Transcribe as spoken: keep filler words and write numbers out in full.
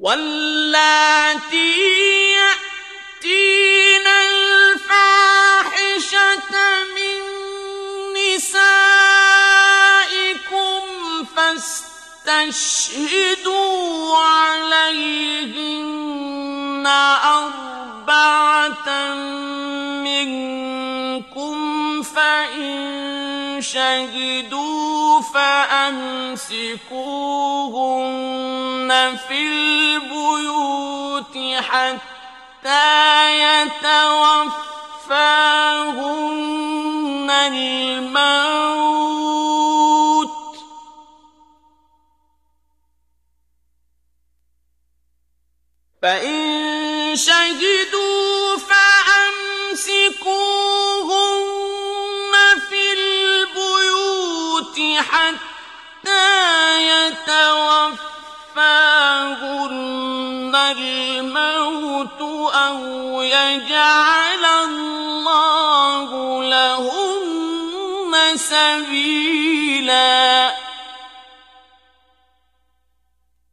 واللاتي يأتين الفاحشة من نسائكم فاستشهدوا عليهن أربعة منكم فإن شهدوا فأمسكوهن في البيوت حتى يتوفاهن الموت فإن شهدوا فأمسكوهن في البيوت حتى يتوفاهن الموت أو يجعل الله لهن سبيلا.